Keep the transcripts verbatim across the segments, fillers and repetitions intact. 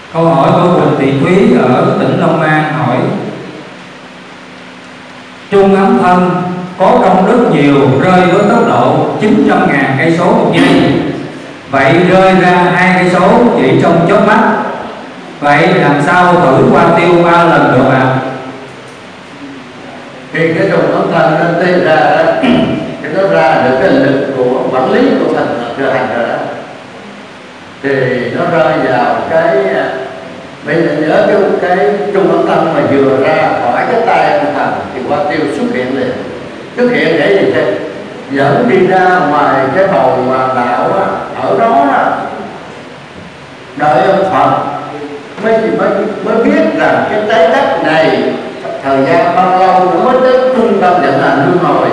Câu hỏi của Quỳnh Thị Thúy ở tỉnh Long An hỏi: Trung ấm thân có công đức nhiều, rơi với tốc độ chín trăm ngàn cây số một giây. Vậy rơi ra hai cây số chỉ trong chớp mắt. Vậy làm sao thử qua tiêu ba lần được ạ? À? Khi cái trung ấm thân nó tiêu ra đó, cái nó ra được cái lực của quản lý của thần cơ hành rồi đó, thì nó rơi vào cái bây giờ nhớ cái cái trung ấm thân mà vừa ra khỏi cái tay của thần thì qua tiêu xuất hiện liền. Xuất hiện để gì thế? Dẫn đi ra ngoài cái bầu hoàng đạo á, ở đó á, đợi ông Phật mới mới mới biết rằng cái trái đất này thời gian bao lâu nó mới tới trung tâm vận hành luân hồi.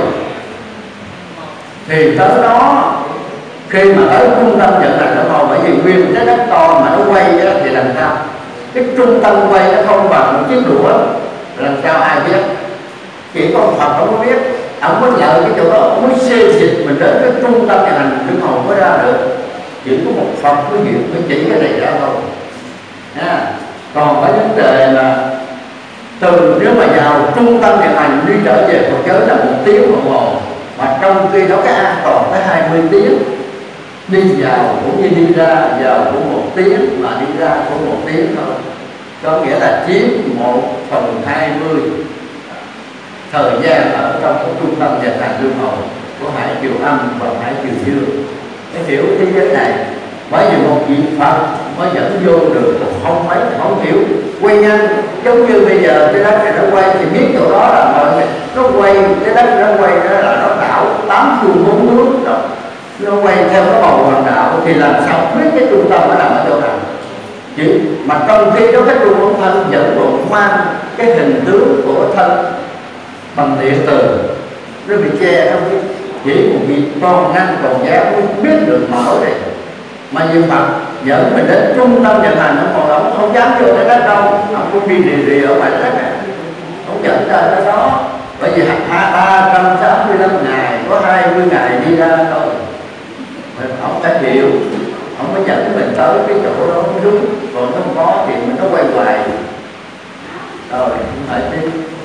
Thì tới đó, khi mà tới trung tâm vận hành luân hồi, bởi vì nguyên trái đất to mà nó quay á, thì làm sao? Cái trung tâm quay nó không bằng một chiếc đũa, làm sao ai biết? Chỉ có Phật không có biết. Ông mới nhờ cái chỗ đó, ông mới xê dịch mình đến cái trung tâm vận hành luân hồi mới ra được. Chỉ có một Phật mới hiểu, mới chỉ cái này ra thôi. À, còn cái vấn đề là từ nếu mà vào trung tâm vận hành đi trở về Phật giới là một tiếng đồng hồ, mà trong khi đó cái an toàn tới hai mươi tiếng, đi vào cũng như đi ra, vào cũng một tiếng, mà đi ra cũng một tiếng thôi. Có nghĩa là chiếm một phần hai mươi thời gian ở trong cái trung tâm vận hành luân hồi của hải chiều âm và hải chiều dương. Cái hiểu thế giới này, bởi vì một vị Phật mới dẫn vô được, không mấy không hiểu. Quay nhanh giống như bây giờ cái đất này nó quay thì biết chỗ đó là mọi người nó quay, cái đất nó quay đó là nó đảo tám phương bốn hướng rồi, nó quay theo cái bầu hoàng đạo, thì làm sao biết cái trung tâm nó nằm ở chỗ nào? Chỉ mà trong khi đó cái trung tâm thân vẫn còn mang cái hình tướng của thân bằng điện từ, nó bị che không biết. Chỉ một vị con năng còn giáo mới biết được mở này. Mà nhiều Phật dẫn mình đến trung tâm vận hành, ông còn ông không dám vô cái đất đâu, ông cũng đi rì rì ở ngoài đất này, ông dẫn ra tới đó. Bởi vì ba trăm sáu mươi lăm ngày có hai mươi ngày đi ra thôi, mình ông phải hiểu, ông mới dẫn mình tới cái chỗ đó đúng. Còn nó không có thì mình nó quay hoài rồi, không phải chứ.